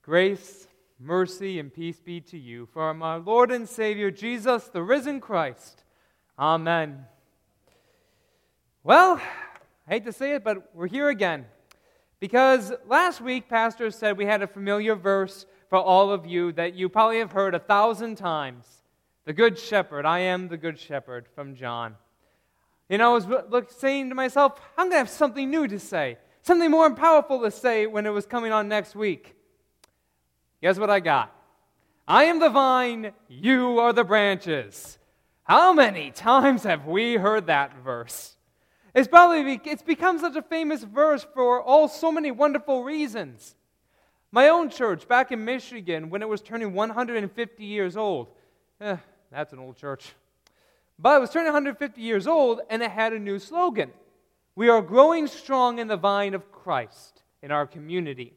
Grace, mercy, and peace be to you from our Lord and Savior, Jesus, the risen Christ. Amen. Well, I hate to say it, but we're here again. Because last week, Pastor said we had a familiar verse for all of you that you probably have heard 1,000 times. The Good Shepherd, I am the Good Shepherd, from John. You know, I was saying to myself, I'm going to have something new to say. Something more powerful to say when it was coming on next week. Guess what I got? I am the vine, you are the branches. How many times have we heard that verse? It's become such a famous verse for so many wonderful reasons. My own church back in Michigan, when it was turning 150 years old, that's an old church, but it was turning 150 years old and it had a new slogan. We are growing strong in the vine of Christ in our community.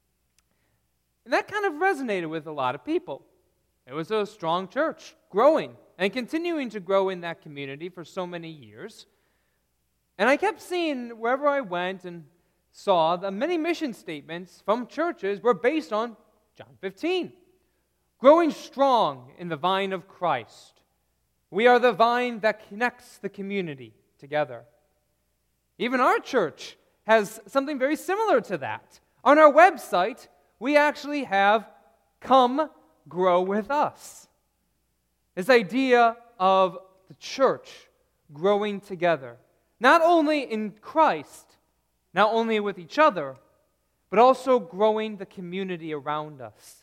And that kind of resonated with a lot of people. It was a strong church, growing and continuing to grow in that community for so many years. And I kept seeing wherever I went and saw that many mission statements from churches were based on John 15. Growing strong in the vine of Christ. We are the vine that connects the community together. Even our church has something very similar to that. On our website, we actually have "Come Grow With Us." This idea of the church growing together, not only in Christ, not only with each other, but also growing the community around us.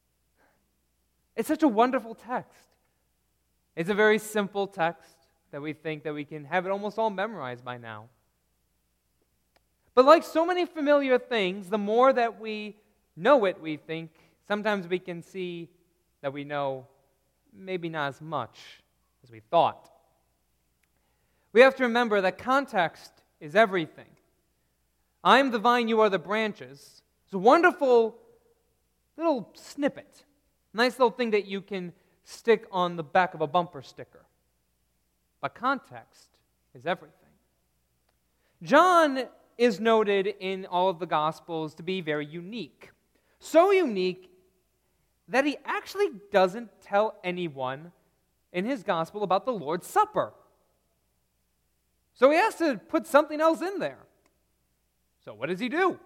It's such a wonderful text. It's a very simple text that we think that we can have it almost all memorized by now. But like so many familiar things, the more that we know it, we think, sometimes we can see that we know maybe not as much as we thought. We have to remember that context is everything. I am the vine, you are the branches. It's a wonderful little snippet. Nice little thing that you can stick on the back of a bumper sticker. But context is everything. John is noted in all of the Gospels to be very unique. So unique that he actually doesn't tell anyone in his Gospel about the Lord's Supper. So he has to put something else in there. So what does he do?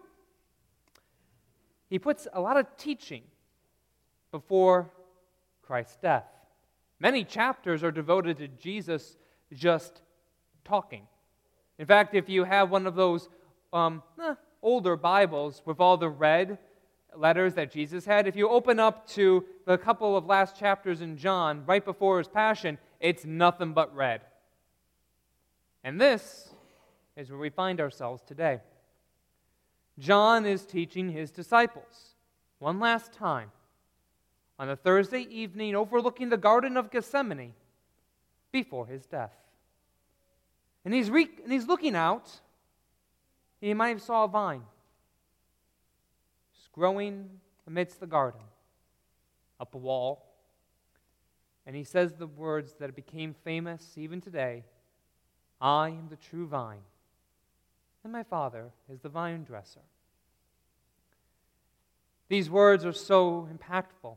He puts a lot of teaching before Christ's death. Many chapters are devoted to Jesus just talking. In fact, if you have one of those older Bibles with all the red letters that Jesus had, if you open up to the couple of last chapters in John, right before his passion, it's nothing but red. And this is where we find ourselves today. John is teaching his disciples one last time on a Thursday evening overlooking the Garden of Gethsemane before his death. And he's looking out, and he might have saw a vine just growing amidst the garden, up a wall. And he says the words that became famous even today, I am the true vine, and my Father is the vine dresser. These words are so impactful.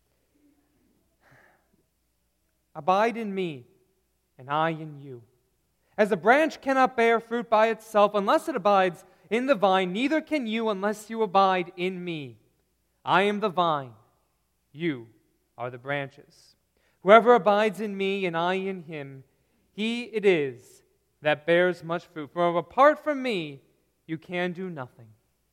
Abide in me, and I in you. As a branch cannot bear fruit by itself unless it abides in the vine, neither can you unless you abide in me. I am the vine, you are the branches. Whoever abides in me and I in him, he it is that bears much fruit. For apart from me, you can do nothing.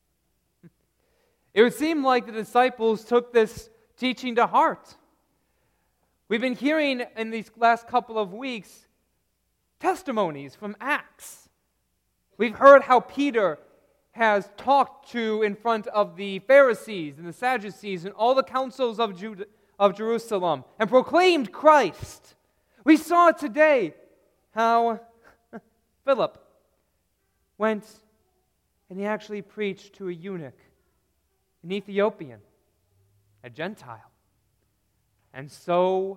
It would seem like the disciples took this teaching to heart. We've been hearing in these last couple of weeks testimonies from Acts. We've heard how Peter has talked in front of the Pharisees and the Sadducees and all the councils of Jerusalem and proclaimed Christ. We saw today how Philip went and he actually preached to a eunuch, an Ethiopian, a Gentile. And so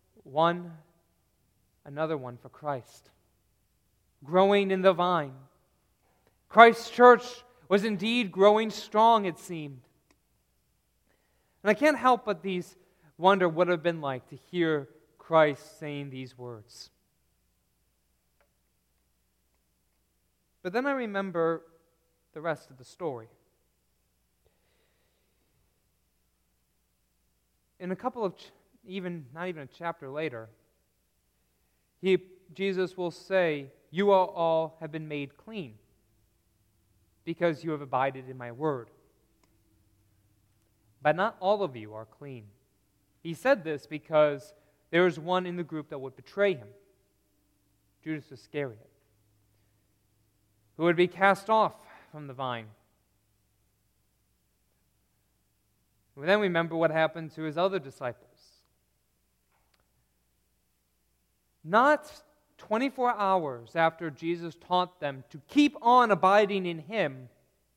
another one for Christ. Growing in the vine. Christ's church was indeed growing strong, it seemed. And I can't help but wonder what it would have been like to hear Christ saying these words. But then I remember the rest of the story. In a couple of, not even a chapter later, Jesus will say, "You all have been made clean because you have abided in my word. But not all of you are clean." He said this because there was one in the group that would betray him, Judas Iscariot, who would be cast off from the vine. We then remember what happened to his other disciples. Not 24 hours after Jesus taught them to keep on abiding in him,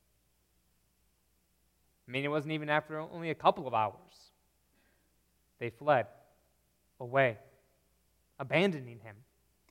it wasn't even after only a couple of hours, they fled away, abandoning him.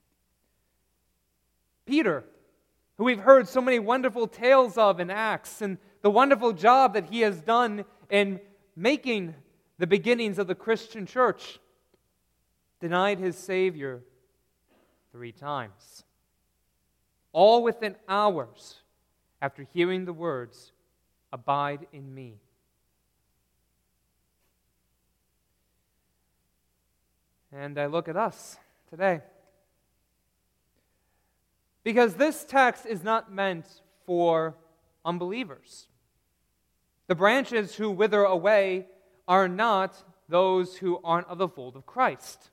Peter, who we've heard so many wonderful tales of in Acts, and the wonderful job that he has done in making the beginnings of the Christian church, denied his Savior 3 times. All within hours after hearing the words, "Abide in me." And I look at us today. Because this text is not meant for unbelievers. The branches who wither away are not those who aren't of the fold of Christ.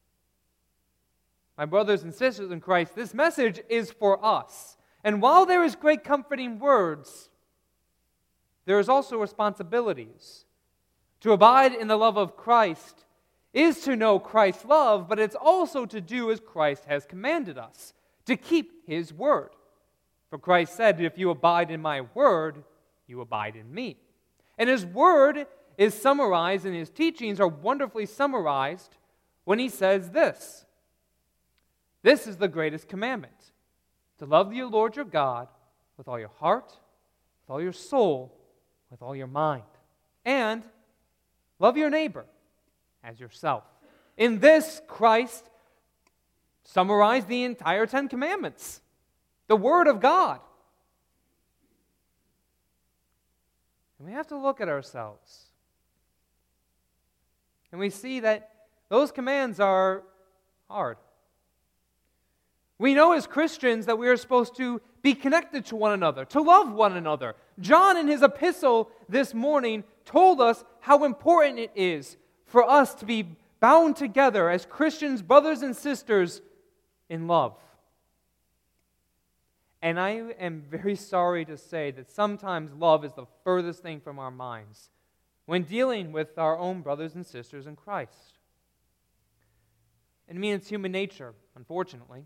My brothers and sisters in Christ, this message is for us. And while there is great comforting words, there is also responsibilities. To abide in the love of Christ is to know Christ's love, but it's also to do as Christ has commanded us, to keep his word. For Christ said, "If you abide in my word, you abide in me." And his word is summarized, and his teachings are wonderfully summarized when he says this: "This is the greatest commandment, to love the Lord your God with all your heart, with all your soul, with all your mind, and love your neighbor as yourself." In this, Christ summarized the entire 10 Commandments, the Word of God. And we have to look at ourselves. And we see that those commands are hard. We know as Christians that we are supposed to be connected to one another, to love one another. John, in his epistle this morning, told us how important it is for us to be bound together as Christians, brothers and sisters, in love. And I am very sorry to say that sometimes love is the furthest thing from our minds when dealing with our own brothers and sisters in Christ. And it's human nature, unfortunately.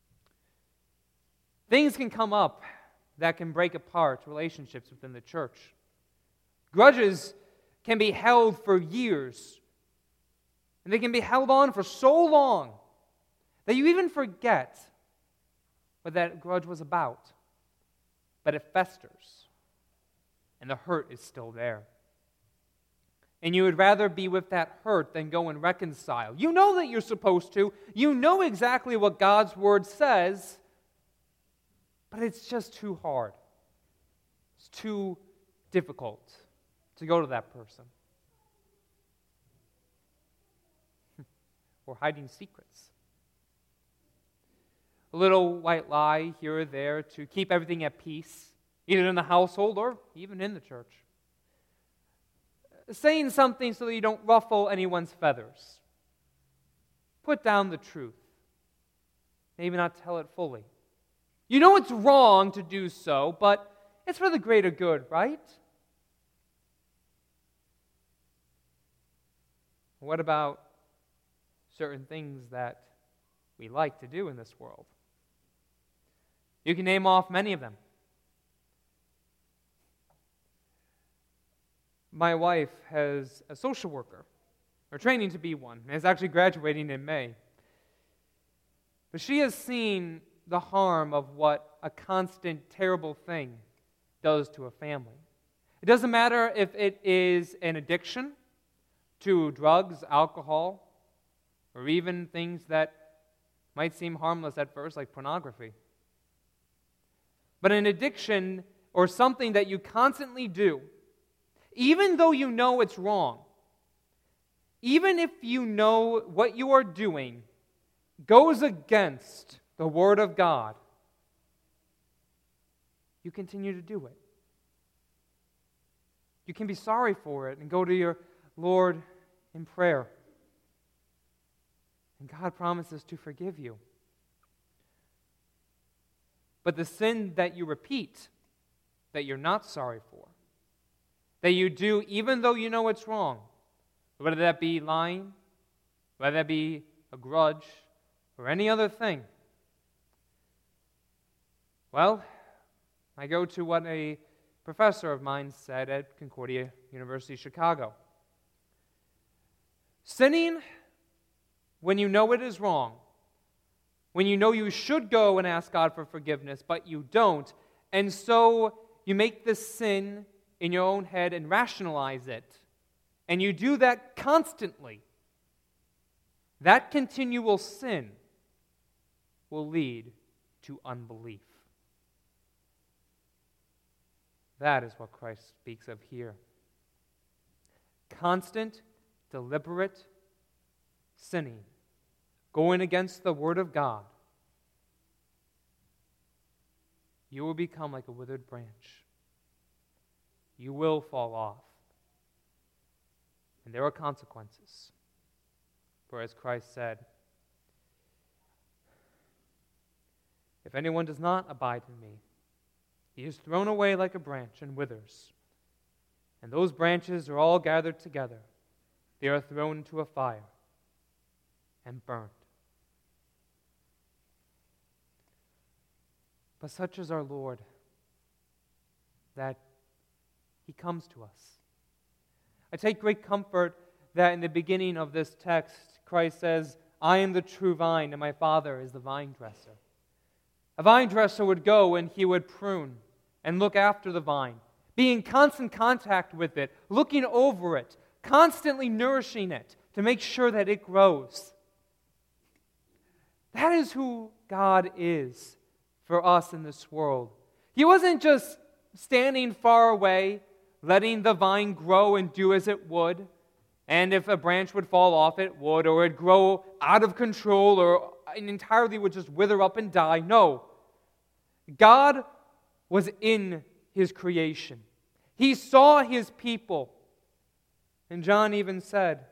Things can come up that can break apart relationships within the church. Grudges can be held for years, and they can be held on for so long that you even forget what that grudge was about. But it festers, and the hurt is still there. And you would rather be with that hurt than go and reconcile. You know that you're supposed to. You know exactly what God's Word says, but it's just too hard. It's too difficult to go to that person. Or hiding secrets. A little white lie here or there to keep everything at peace, either in the household or even in the church. Saying something so that you don't ruffle anyone's feathers. Put down the truth. Maybe not tell it fully. You know it's wrong to do so, but it's for the greater good, right? What about certain things that we like to do in this world? You can name off many of them. My wife has a social worker, or training to be one, and is actually graduating in May. But she has seen the harm of what a constant, terrible thing does to a family. It doesn't matter if it is an addiction to drugs, alcohol, or even things that might seem harmless at first, like pornography. But an addiction or something that you constantly do, even though you know it's wrong, even if you know what you are doing goes against the Word of God, you continue to do it. You can be sorry for it and go to your Lord in prayer. And God promises to forgive you. But the sin that you repeat, that you're not sorry for, that you do even though you know it's wrong, whether that be lying, whether that be a grudge, or any other thing, well, I go to what a professor of mine said at Concordia University, Chicago. Sinning when you know it is wrong, when you know you should go and ask God for forgiveness, but you don't, and so you make this sin in your own head and rationalize it, and you do that constantly, that continual sin will lead to unbelief. That is what Christ speaks of here. Constant, deliberate sinning, going against the Word of God. You will become like a withered branch. You will fall off. And there are consequences. For as Christ said, if anyone does not abide in me, he is thrown away like a branch and withers. And those branches are all gathered together. They are thrown into a fire and burned. But such is our Lord, that He comes to us. I take great comfort that in the beginning of this text, Christ says, I am the true vine, and my Father is the vine dresser. A vine dresser would go and he would prune and look after the vine, be in constant contact with it, looking over it, constantly nourishing it to make sure that it grows. That is who God is for us in this world. He wasn't just standing far away, letting the vine grow and do as it would, and if a branch would fall off, it would, or it'd grow out of control, or entirely would just wither up and die. No. God was in His creation. He saw His people. And John even said,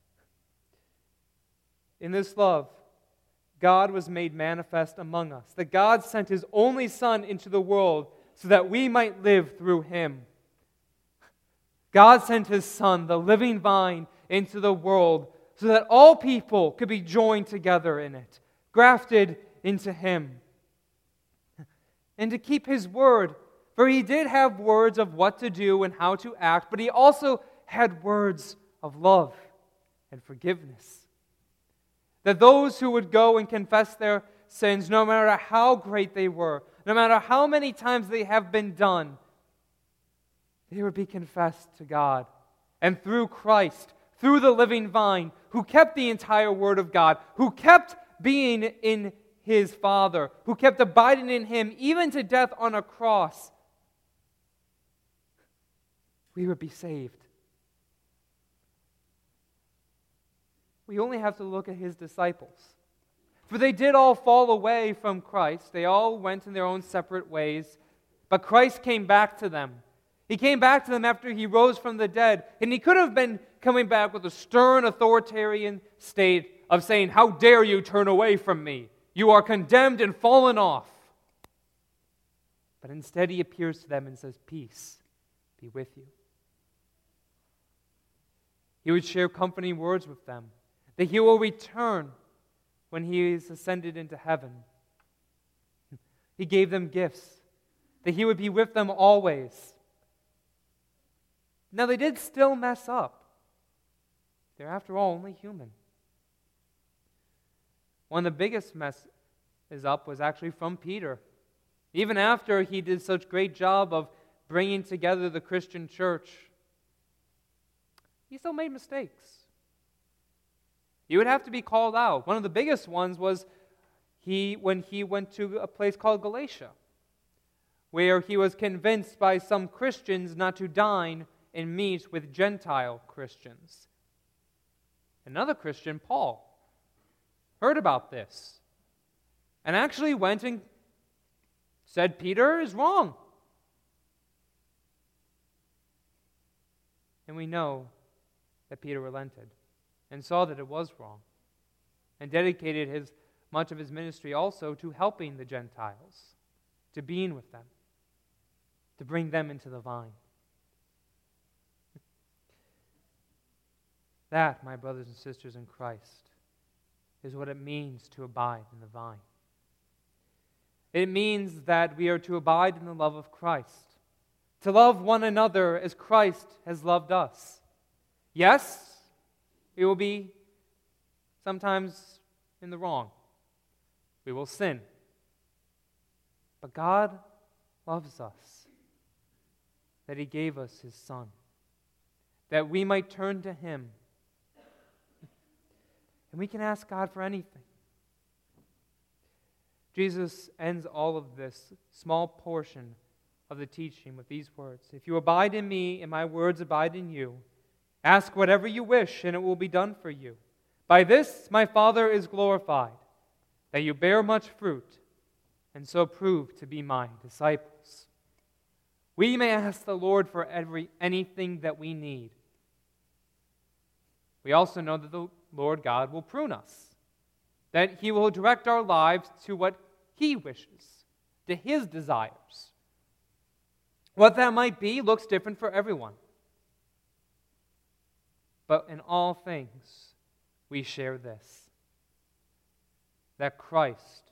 in this love, God was made manifest among us, that God sent His only Son into the world so that we might live through Him. God sent His Son, the living vine, into the world so that all people could be joined together in it, grafted into Him. And to keep His word, for He did have words of what to do and how to act, but He also had words of love and forgiveness. That those who would go and confess their sins, no matter how great they were, no matter how many times they have been done, they would be confessed to God. And through Christ, through the living vine, who kept the entire Word of God, who kept being in His Father, who kept abiding in Him, even to death on a cross, we would be saved. We only have to look at His disciples. For they did all fall away from Christ. They all went in their own separate ways. But Christ came back to them. He came back to them after He rose from the dead. And He could have been coming back with a stern authoritarian state of saying, how dare you turn away from me? You are condemned and fallen off. But instead He appears to them and says, peace be with you. He would share comforting words with them, that He will return when He is ascended into heaven. He gave them gifts, that He would be with them always. Now, they did still mess up. They're, after all, only human. One of the biggest messes up was actually from Peter. Even after he did such a great job of bringing together the Christian church, he still made mistakes. He would have to be called out. One of the biggest ones was when he went to a place called Galatia, where he was convinced by some Christians not to dine and meet with Gentile Christians. Another Christian, Paul, heard about this and actually went and said Peter is wrong. And we know that Peter relented and saw that it was wrong and dedicated much of his ministry also to helping the Gentiles, to being with them, to bring them into the vine. That, my brothers and sisters in Christ, is what it means to abide in the vine. It means that we are to abide in the love of Christ, to love one another as Christ has loved us. Yes, we will be sometimes in the wrong. We will sin. But God loves us, that He gave us His Son, that we might turn to Him. And we can ask God for anything. Jesus ends all of this small portion of the teaching with these words: "If you abide in me and my words abide in you, ask whatever you wish and it will be done for you. By this my Father is glorified, that you bear much fruit and so prove to be my disciples." We may ask the Lord for anything that we need. We also know that the Lord God will prune us, that He will direct our lives to what He wishes, to His desires. What that might be looks different for everyone. But in all things, we share this: that Christ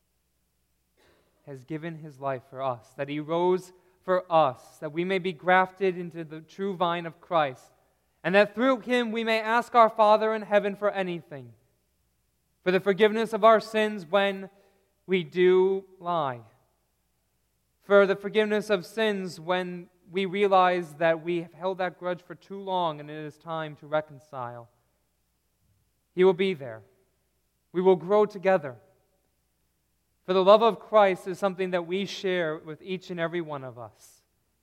has given His life for us, that He rose for us, that we may be grafted into the true vine of Christ, and that through Him we may ask our Father in heaven for anything, for the forgiveness of our sins when we do lie, for the forgiveness of sins when we realize that we have held that grudge for too long and it is time to reconcile. He will be there. We will grow together. For the love of Christ is something that we share with each and every one of us.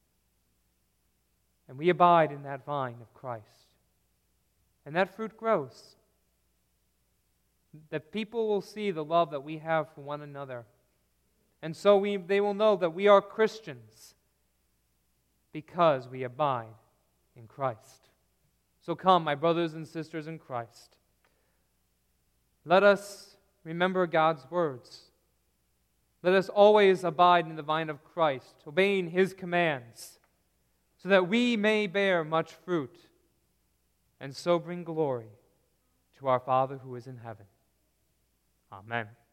And we abide in that vine of Christ. And that fruit grows. That people will see the love that we have for one another. And so they will know that we are Christians because we abide in Christ. So come, my brothers and sisters in Christ. Let us remember God's words. Let us always abide in the vine of Christ, obeying His commands, so that we may bear much fruit and so bring glory to our Father who is in heaven. Amen.